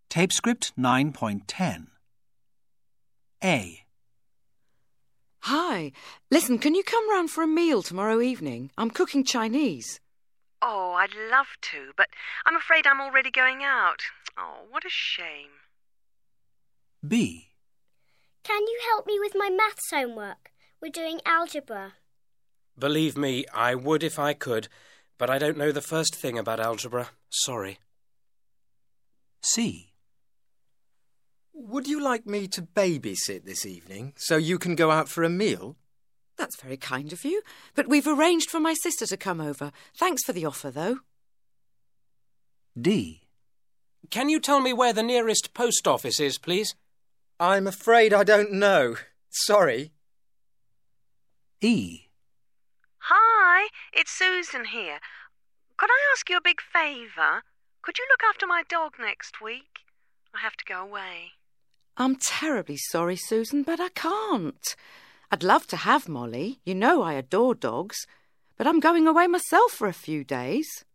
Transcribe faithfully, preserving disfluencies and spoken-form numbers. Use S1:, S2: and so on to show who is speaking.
S1: Tape script nine point ten. A.
S2: Hi. Listen, can you come round for a meal tomorrow evening? I'm cooking Chinese.
S3: Oh, I'd love to, but I'm afraid I'm already going out. Oh, what a shame.
S1: B.
S4: Can you help me with my maths homework? We're doing algebra.
S5: Believe me, I would if I could, but I don't know the first thing about algebra. Sorry.
S1: C.
S6: Would you like me to babysit this evening so you can go out for a meal?
S2: That's very kind of you, but we've arranged for my sister to come over. Thanks for the offer, though.
S1: D.
S5: Can you tell me where the nearest post office is, please?
S6: I'm afraid I don't know. Sorry.
S1: E.
S3: Hi, it's Susan here. Could I ask you a big favour? Could you look after my dog next week? I have to go away.
S2: I'm terribly sorry, Susan, but I can't. I'd love to have Molly. You know I adore dogs. But I'm going away myself for a few days.